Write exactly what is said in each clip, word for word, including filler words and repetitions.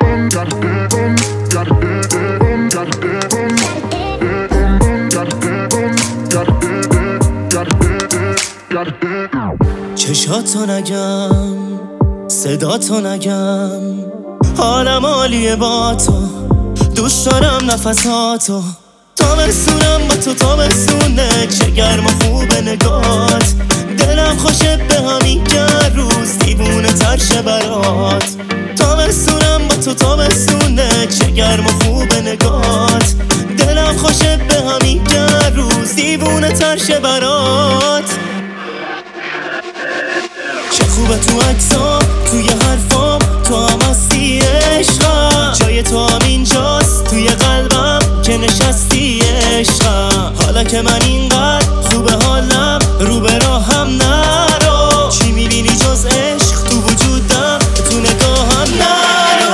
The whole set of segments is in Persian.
چشاتو نگم، صداتو نگم، حالم عالیه با تو، دوست دارم نفساتو. تابستونم با تو تابستونه، چه گرم و خوبه نگات. دلم خوشه به همین گر روز دیوونه تر شه برات. تابستونم با تو تابستونه، چه گرم و خوبه نگات. دلم خوشه به همین گر روز دیوونه تر شه برات. چه خوبه تو عکسام، توی حرفام تو هم هستی عشقم. جای تو هم اینجاست توی قلبم که نشستی عشقم. حالا که من اینقدر خوبه حالم، رو به راهم نرو. چی میبینی جز عشق تو وجودم، تو نگاهم نرو.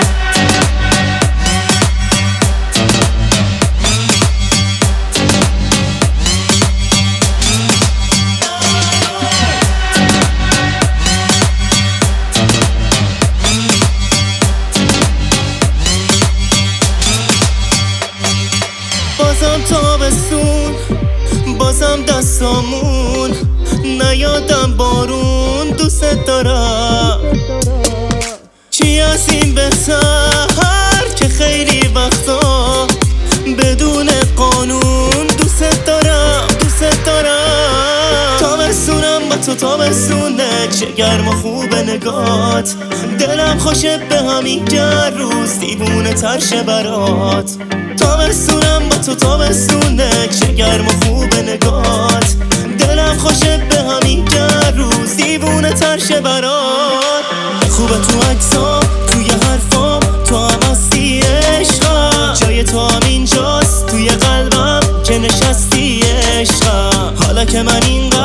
بازم تابستون، بازم دستامون، نیادم بارون. دوست دارم چی از این بهتر که خیلی وقتا بدون قانون. دوست دارم دوست دارم. تابستونم با تو تابستونه، چه گرم و خوبه نگات. دلم خوشه به همین گر روز دیوونه تر شه برات. تابستونم با تو تابستونه، چه گرم و خوبه نگات. دلم خوشه به همین گر روز دیوونه تر شه برات. خوبه تو عکسام، توی حرفام تو هم هستی عشقم. جای تو هم اینجاست توی قلبم که نشستی عشقم. حالا که من اینقدر